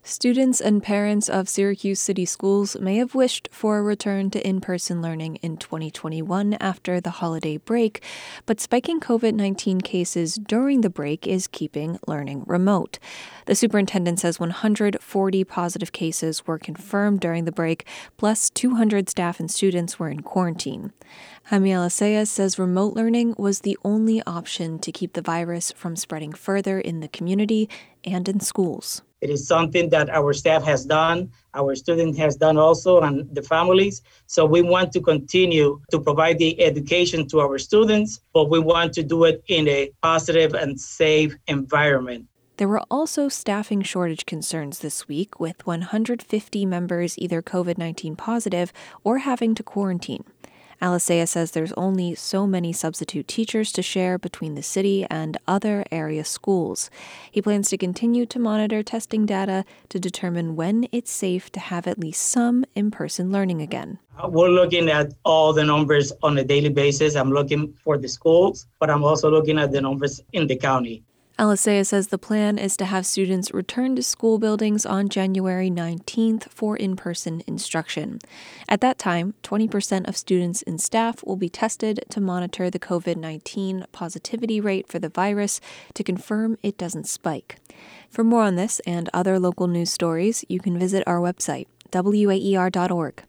Students and parents of Syracuse City Schools may have wished for a return to in-person learning in 2021 after the holiday break, but spiking COVID-19 cases during the break is keeping learning remote. The superintendent says 140 positive cases were confirmed during the break, plus 200 staff and students were in quarantine. Jaime Alicea says remote learning was the only option to keep the virus from spreading further in the community and in schools. It is something that our staff has done, our student has done also, and the families. So we want to continue to provide the education to our students, but we want to do it in a positive and safe environment. There were also staffing shortage concerns this week, with 150 members either COVID-19 positive or having to quarantine. Alicea says there's only so many substitute teachers to share between the city and other area schools. He plans to continue to monitor testing data to determine when it's safe to have at least some in-person learning again. We're looking at all the numbers on a daily basis. I'm looking for the schools, but I'm also looking at the numbers in the county. Alicea says the plan is to have students return to school buildings on January 19th for in-person instruction. At that time, 20% of students and staff will be tested to monitor the COVID-19 positivity rate for the virus to confirm it doesn't spike. For more on this and other local news stories, you can visit our website, waer.org.